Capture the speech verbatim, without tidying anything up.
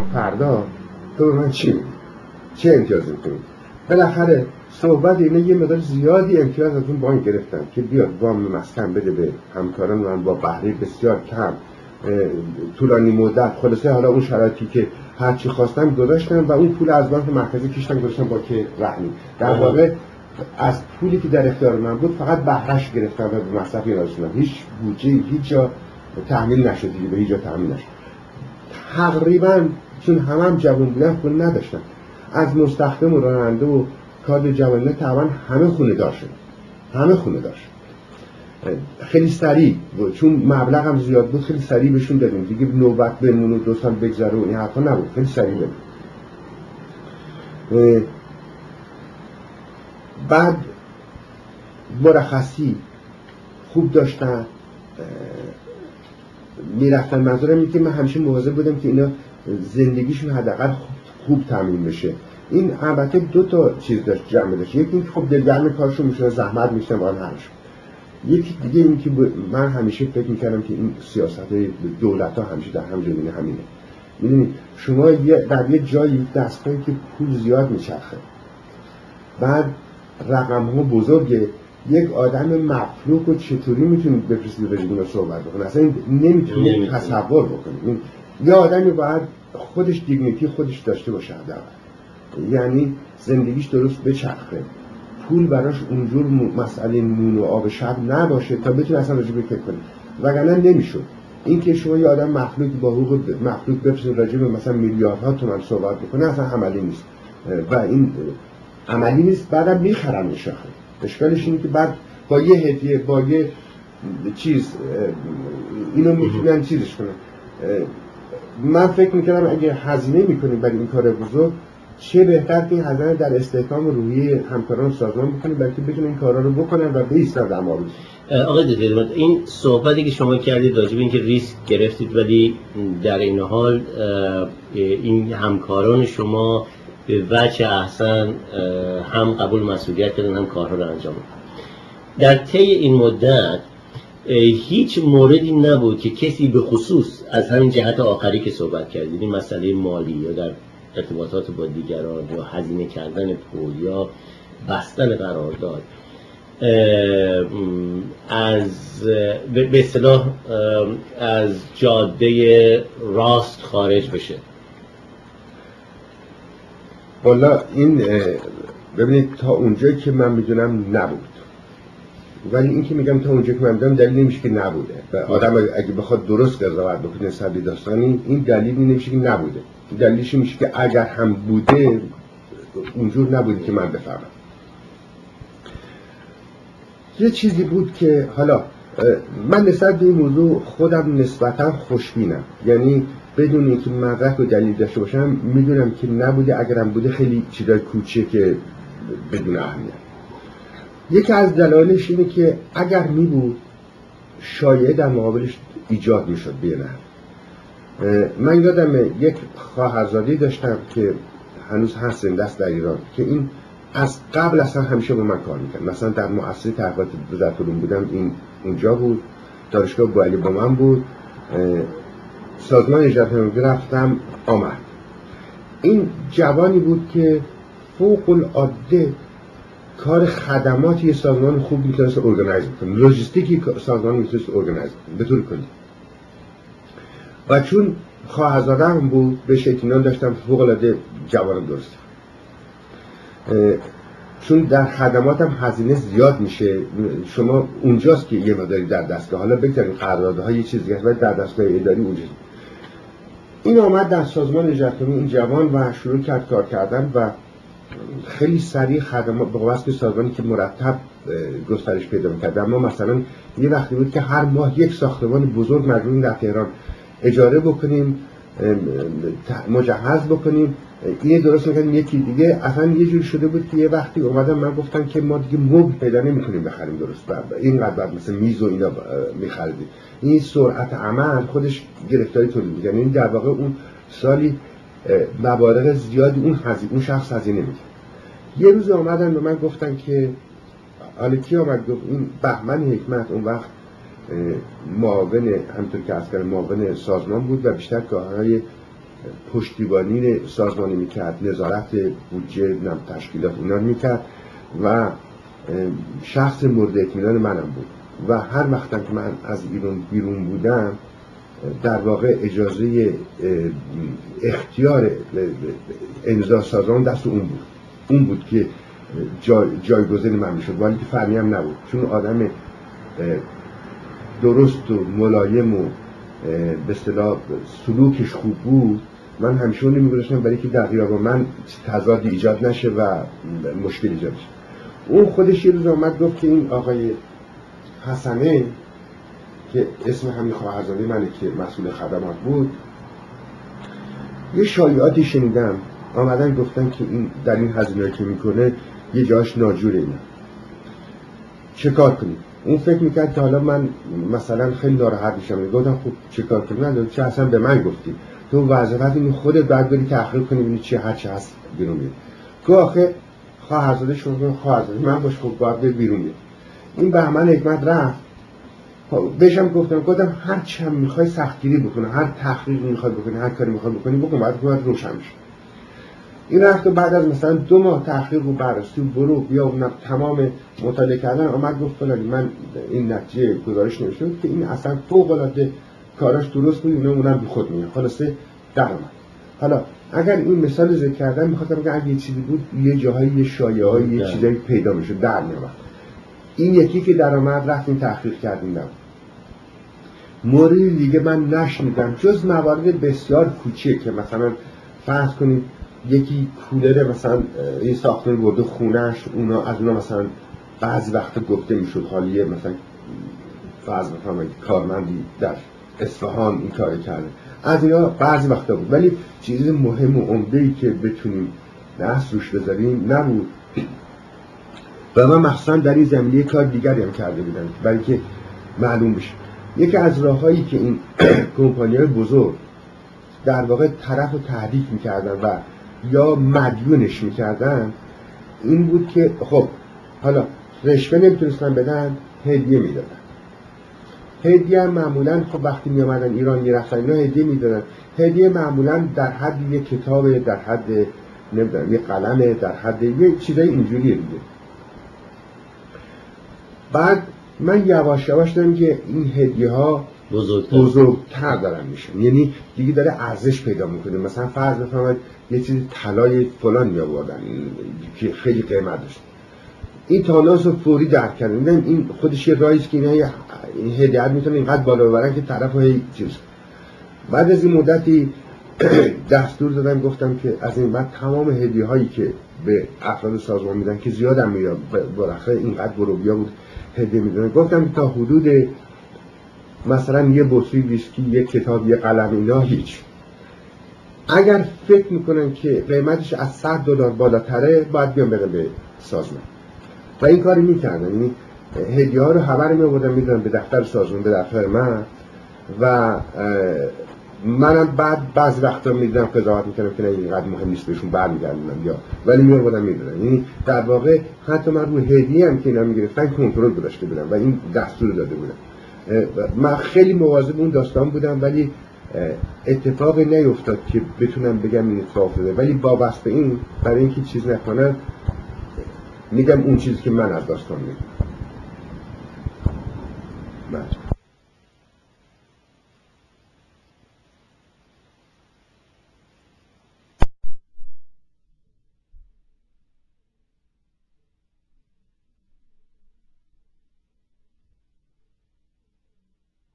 فردا تو من چی میدی؟ چه امتیازی میکنی؟ بالاخره صحبت اینه یه مقدار زیادی امتیاز از اون بانک گرفتن که بیاد وام مسکن بده به همکاران من با بهره بسیار کم طولانی مدت. خلاصه حالا اون شرایطی که هر چی خواستم گذاشتم و اون پول از بانک مرکزی کشتم گذاشتم با که رهنی. در واقع از پولی که در اختیار من بود فقط بهرهش گرفتم و به مصرفی رسوندم. هیچ بودجه هیچ جا تحمیل نشد دیگه، به هیچ جا تحمیل نشد. تقریبا چون همه هم جوان بودن خونه نداشتن، از مستخدم و راننده و کادر جوانه تقریبا همه خونه دار شد. همه خونه داشت. خیلی سریع چون مبلغ هم زیاد بود خیلی سریع بهشون دادیم دیگه، نوبت بمون و دو سال بگذره و این حرفا نبود، خیلی سریع دادیم. بعد مرخصی خوب داشتن میرفتن. منظورم اینه که من همیشه مواظب بودم که اینا زندگیشون حداقل خوب تامین بشه. این البته دو تا چیز داشت جمع داشت، یکی اینکه خب دلگرم کارشون میشه، زحمت میشتن آن همش. یکی دیگه این که من همیشه فکر میکردم که این سیاست دولت ها همیشه در هم جنین همینه. میدونید شما در یه جایی دستگاهی که پول زیاد میچرخه، بعد رقم ها بزرگه، یک آدم مفلوک رو چطوری میتونید بفرستید رژیم رو صحبت بکنه؟ اصلا نمیتونید تصور بکنید. یه آدمی باید خودش دیگنیتی خودش داشته باشه حداقل، یعنی زندگیش درست بچرخه، پول براش اونجور مسئله نون و آب شب نباشه تا بتونه اصلا راجع به فکر کنه، وگرنه نمیشد. این که شما یه آدم مخلوق با حقوق مخلوق بفرستید راجع به مثلا میلیاردها تومان صحبت بکنه اصلا عملی نیست و این عملی نیست. بعدم میخرن شاخه. اشکالش اینه که بعد با یه هدیه با یه چیز اینو میتونن چیزش کنن. من فکر میکنم اگه هزینه میکنیم برای این کار بزرگ، چه بهتر که این هزینه در استحکام روحی همکاران سازمان بکنیم، بلکه بتونن این کارا رو بکنن و بایستن در مقابل. آقای دکتر، این صحبتی که شما کردید راجع به اینکه ریسک گرفتید ولی در این حال این همکاران شما به وجه احسن هم قبول مسئولیت کردن هم کارها رو انجام دادن. در طی این مدت هیچ موردی نبود که کسی به خصوص از همین جهت آخری که صحبت کردید، این مسئله مالی یا در ارتباطات با دیگران یا هزینه کردن پول یا بستن قرارداد از به اصطلاح از جاده راست خارج بشه؟ والا این ببینید تا اونجایی که من میدونم نبود، ولی این که میگم تا اونجایی که من میدونم دلیل نمیشه که نبوده. و آدم اگه بخواد درست قضاوت بکنه سبی داستانی، این دلیلی نمیشه که نبوده. دلیلش میشه که اگر هم بوده اونجور نبوده که من بفهمم. یه چیزی بود که حالا من نسبت به این موضوع خودم نسبتا خوشبینم، یعنی بدون اینکه مدرک و دلیل داشته باشم میدونم که نبوده. اگرم بوده خیلی چیزای کوچیکه بدون اهمیت. یکی از دلایلش اینه که اگر می بود شایعه در مقابلش ایجاد میشد. بیانه من یادم یک خواهرزادی داشتم که هنوز هست زنده در ایران که این از قبل اصلا همیشه با من کار میکرد. مثلا در مؤسسه تحقیقات وزارت علوم بودم، این اونجا بود، دانشگاه بوعلی با من بود، سازمان اجرات نظامی رفتم آمد. این جوانی بود که فوق العاده کار خدماتی سازمان خوب میتونست ارگانایز کنه، لوجستیکی سازمان میتونست ارگانایز کنه به طور کلی. و چون خواهرزاده‌ام بود بهش اطمینان داشتم، فوق العاده جوان درست. چون در خدماتم هزینه زیاد میشه، شما اونجاست که یه مقداری در دستگاه، حالا بگذاریم قراردادها یه چیزی هست ولی در دستگاه اداری اونجاست. این آمد در سازمان اجرات این جوان و شروع کرد کار کردن و خیلی سریع خدمات به واسطه سازمانی که مرتب گسترش پیدا می‌کرد. اما مثلا یه وقتی بود که هر ماه یک ساختمان بزرگ مجبوریم در تهران اجاره بکنیم، مجهز بکنیم، این درست می‌کردیم. یکی دیگه اصلا یه جوری شده بود که یه وقتی اومدن من گفتن که ما دیگه مبل پیدا نمی‌کنیم بخریم درست، اینقدر بعد مثلا میز و اینا می‌خریدیم. این سرعت عمل خودش گرفتاری تولید می‌کنه. یعنی در واقع اون سالی مبالغ زیادی اون هزینه اون شخص هزینه می‌کنه. یه روز اومدن به من گفتن که حالا کی اومد گفت این بهمن حکمت اون وقت معاون همونطور که از کردم معاون سازمان بود و بیشتر کارهای پشتیبانی سازمانی میکرد، نظارت بودجه، تشکیلات اینا میکرد و شخص مورد اطمینان منم بود و هر وقتم که من از ایران بیرون بودم در واقع اجازه اختیار امضا سازمان دست اون بود. اون بود که جای جایگزین من میشد، ولی که فنی هم نبود، چون آدم درست و ملایم و به اصطلاح سلوکش خوب بود. من همیشه اون نمیگذاشتم برای که در خیابان من تضادی ایجاد نشه و مشکل ایجاد شه. اون خودش یه روز آمد گفت که این آقای حسنه که اسم همین خواهرزاده منه که مسئول خدمات بود، یه شایعاتی شنیدم آمدن گفتن که این در این هزینه‌ای که میکنه یه جاش ناجوره، اینا چه کار کنیم؟ اون فکر میکرد که حالا من مثلا خیلی ناراحت میشم. گفتم خب چه کار کنیم؟ نداره، چه اصلا به من گفتی تو وظیفت این خودت بعد بری تحقیق کنی ببینی چه هر چه هست بیرون میاد. گفت آخه خواهرزاده شما خواهرزاده من باش، خب باید بری بیرون میاد. این بهمن حکمت رفت، بهشم گفتم گفتم هر چی هم میخوای سختگیری بکنه، هر تحقیقی میخوای بکنی، هر کاری میخوای بکنی بکن، بعد باید روشن بشه. این رفت و بعد از مثلا دو ماه تحقیق و بررسی و برو بیا اونم تمام مطالعه کردن آمد گفت فلانی من این نتیجه گزارش نوشتم که این اصلا فوق العاده کاراش درست بود، اینا اونم بی خود میاد. خلاصه در اومد. حالا اگر این مثال ذکر کردم میخواستم بگم اگه یه چیزی بود یه جاهایی یه شایعه‌ای یه چیزایی پیدا میشه در میاد. این یکی که در اومد رفتیم تحقیق کردیم. نه مورد دیگه من نشنیدم جز موارد بسیار کوچیک که مثلا فرض کنید یکی کولر مثلا یه ساختمون برده خونهش، اونا از اونا مثلا بعضی وقتا گفته میشد حالیه مثلا فرض بکنم کارمندی در اصفهان این کار کرده، از اینا بعضی وقتا بود، ولی چیز مهم و عمده‌ای که بتونیم دست روش بذاریم نبود. و من مخصوصا در این زمینه کار دیگری هم کرده بودم برای که معلوم بشه. یکی از راههایی که این کمپانی‌های بزرگ در واقع طرف رو تهدید میکردن و یا مدیونش میکردن این بود که خب حالا رشوه نمیتونستن بدن، هدیه میدادن. هدیه معمولا خب وقتی میامدن ایران میرفتن اینا هدیه میدادن. هدیه معمولا در حد یک کتاب، در حد نمیدونم یک قلم، در حد یه چیزای اینجوریه دیگه. بعد من یواش یواش دیدم که این هدیه ها بزرگتر بزرگتر دارن میشن، یعنی دیگه داره ارزش پیدا میکنه. مثلا فرض بفرمایید یه چیز طلای فلان میآوردن که خیلی قیمت داشت، این تالانس رو فوری درک کردن. این خودش یه راهی است که اینا این هدیه‌ات میتونه اینقدر بالا ببرن که طرفو هی چیز. بعد از این مدتی دستور دادم گفتم که از این بعد تمام هدیه هایی که به افراد سازمان میدن که زیادم میاد برخه اینقدر گروبیا بود هدیه میدن، گفتم تا حدود مثلا یه بطری ویسکی، یه کتاب، یه قلم، اینا هیچ. اگر فکر میکنن که قیمتش از صد دلار بالاتره باید بیان بدن به سازمان و این کاری میکردن. یعنی هدیه ها رو خبر میآوردن میدادن به دفتر سازمان، به دفتر من و منم بعد بعضی وقتا میدیدم قضاوت میکردم که نه اینقدر مهم نیست بهشون برمیگردونم یا ولی میآوردن میدادن. یعنی در واقع حتی من رو هدیه هم که اینا میگرفتن کنترل گذاشته بودم و این دستور داده بودم. من خیلی مواظب اون داستان بودم ولی اتفاقی نیفتاد که بتونم بگم این اتفاق افتاده، ولی وابسته به این برای اینکه چیز نکنم میگم اون چیزی که من از داستان میگم.